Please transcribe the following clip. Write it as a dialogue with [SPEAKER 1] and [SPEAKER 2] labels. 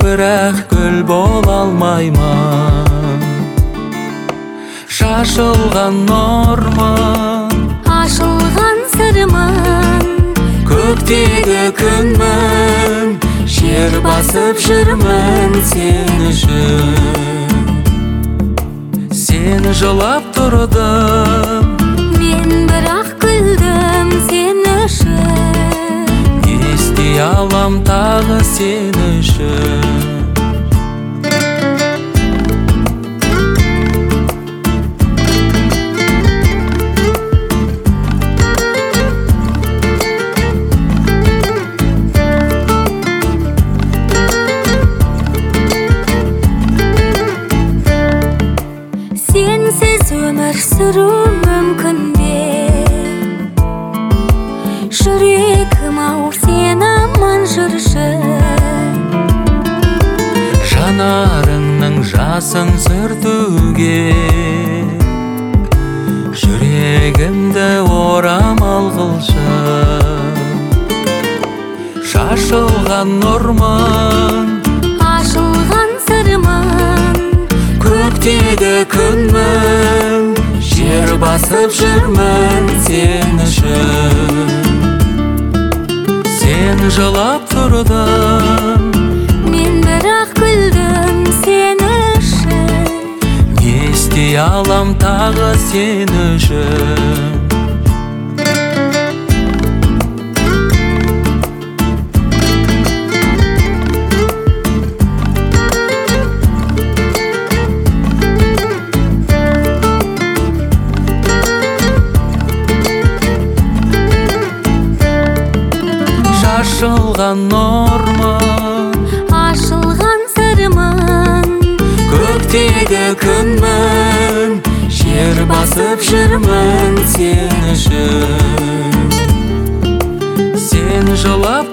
[SPEAKER 1] бірақ гүл бола алмаймын. Шашылған нұрмын,
[SPEAKER 2] ашылған сырмын,
[SPEAKER 1] көктегі күнмін, жер басып жүрмін сен үшін. Сені жылап тұрдым,
[SPEAKER 2] мен бірақ күлдім сен үшін.
[SPEAKER 1] не істей алам тағы сен үшін.
[SPEAKER 2] Сенсіз өмір сүру мүмкін бе? Жүрегім ау сен аман жүрші.
[SPEAKER 1] Жанарыңның жасын сүртуге жүрегімді орамал қылшы. Шашылған нұрмын,
[SPEAKER 2] Ашылған сырмын,
[SPEAKER 1] көктегі күнмін, жер басып жүрмін сен үшін. Сен жылап тұрдым,
[SPEAKER 2] мен бірақ күлдім сен үшін.
[SPEAKER 1] не істей алам тағы сен үшін. Шашылған нұрмын,
[SPEAKER 2] Ашылған сырмын,
[SPEAKER 1] көктегі күнмін, жер басып жүрмін сен үшін. Сен жылап